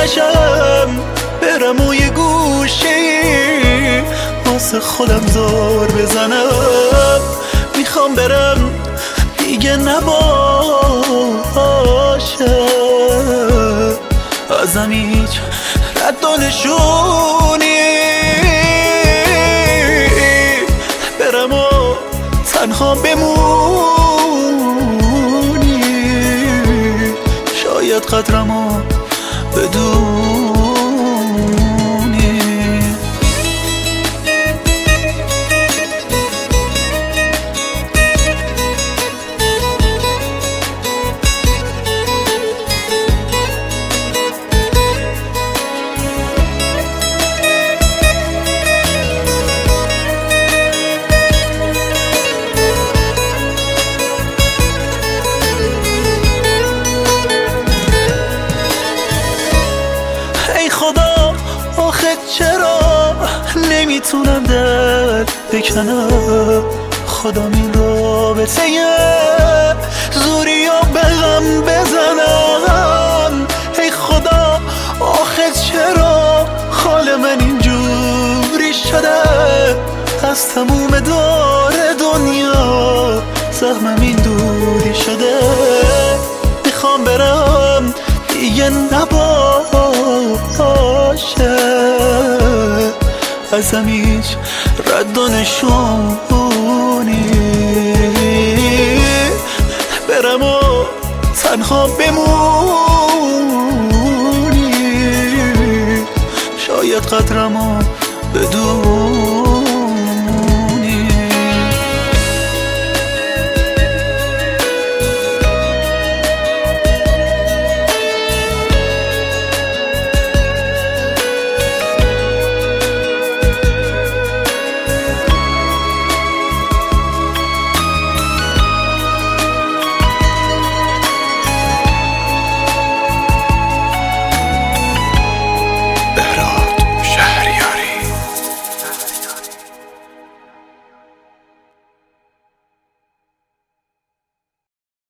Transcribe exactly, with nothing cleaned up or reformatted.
نشم، برم و یه گوشی واسه خودم زار بزنم. میخوام برم دیگه نباشه ازم هیچ رد و نشونی، برم و تنها بمونی، شاید قدرمو بدونی. خدا آخه چرا نمیتونم دل بکنم، خدا این رابطه زوری و به غم بزنم. ای خدا آخه چرا حال من اینجوری شده، از تموم دور دنیا زخمم این دوری شده. میخوام برم دیگه نباشه ازم هیچ رد و نشونی، برم و تنها بمونی، شاید قدرمو بدونی.